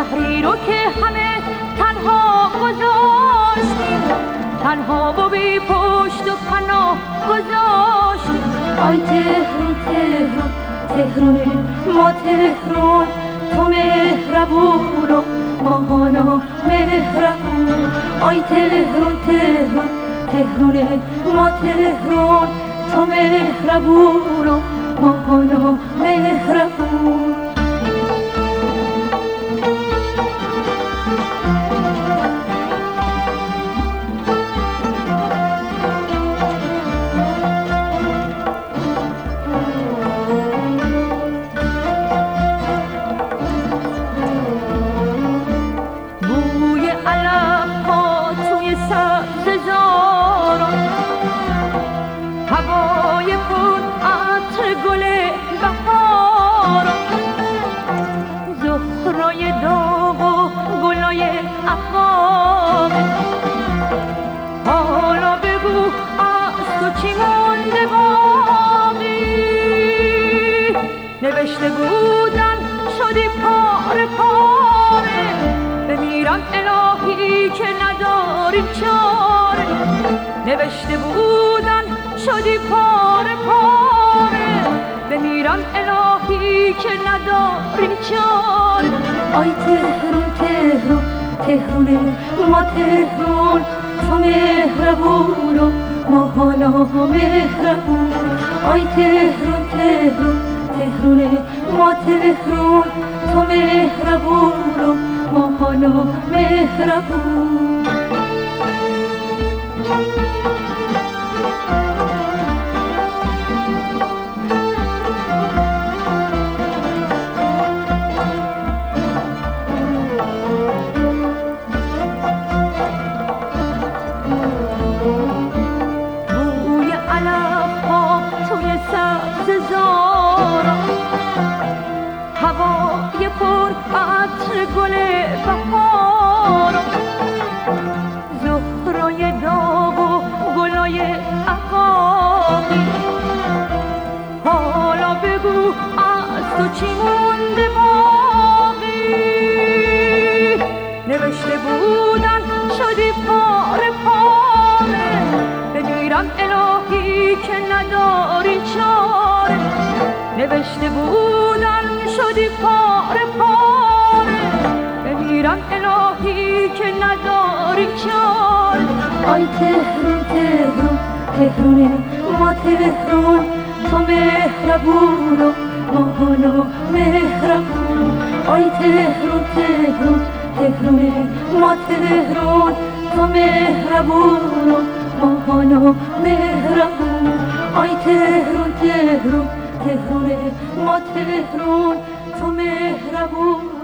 شهری رو که همه تنها گذاشتیم، تنها و بی پشت و پناه گذاشتیم. آی تهران تهران تهران ما تهران، تو مهربون و ما نامهربون. آی تهران تهران تهران ما تهران، تو مهربون و ما نامهربون. هوای پر عطر گل بهار، زهرای داغ و گلای افغان. حالا بگو از تو چی مونده باقی؟ نوشته بودن شدی پاره پاره، بمیرم الهی که نداریم چاره. نوشته بودن شدی پاره پاره، بمیرم الهی که نداریم چاره. آی تهران تهران تهران ما تهران، تو مهربون و ما نامهربون. آی تهران تهران تهران ما تهران، تو مهربون و ما نامهربون. هوای پر عطر گل بهار، زهرای داغ و گلای عقاقی. حالا بگو از تو چی مونده باقی؟ نوشته بودن شدی پاره پاره، بمیرم الهی که نداری چاره. نوشته بودن شدی پاره پاره، بمیرم الهی که نداری چاره. آی تهران تهران تهران ما تهران، تو مهربون و ما نامهربون. آی تهران تهران تهران ما تهران، تو مهربون و ما نامهربون. آی تهران تهران تهران ما تهران، تو مهربون